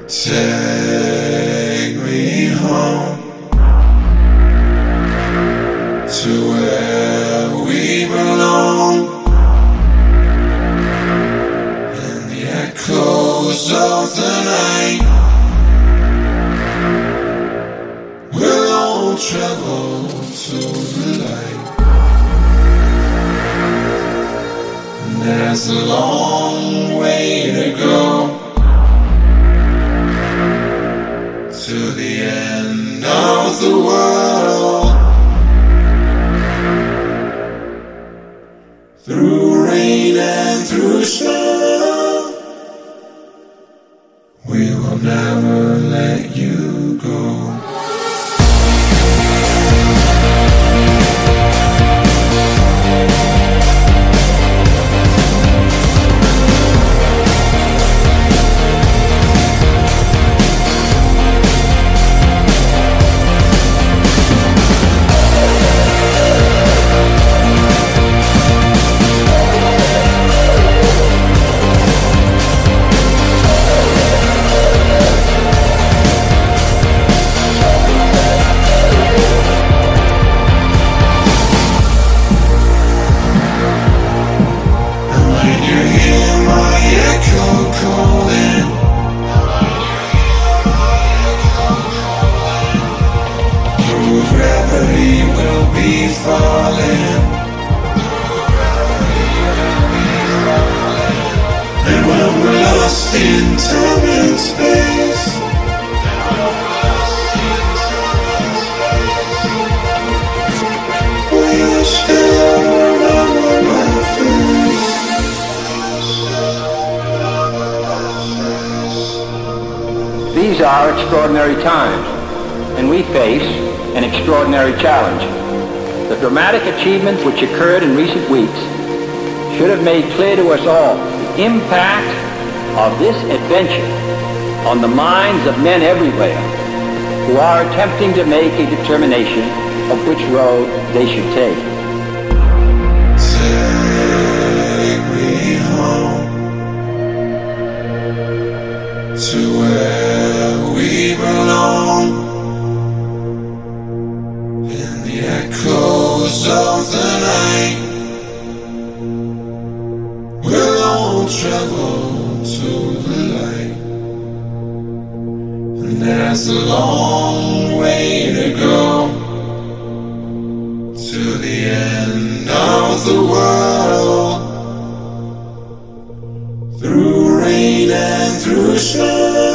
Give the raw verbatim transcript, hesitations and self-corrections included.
Take me home to where we belong, in the echoes of the night. We'll all travel to the light, and there's a long way to go to the end of the world. Through rain and through snow, we will never let you go. Falling, and when we're lost in time and space, we'll still remember my face. These are extraordinary times, and we face an extraordinary challenge. The dramatic achievements which occurred in recent weeks should have made clear to us all the impact of this adventure on the minds of men everywhere who are attempting to make a determination of which road they should take. Take me home to where we belong, in the echoes of the night. We'll all travel to the light, and there's a long way to go to the end of the world. Through rain and through snow,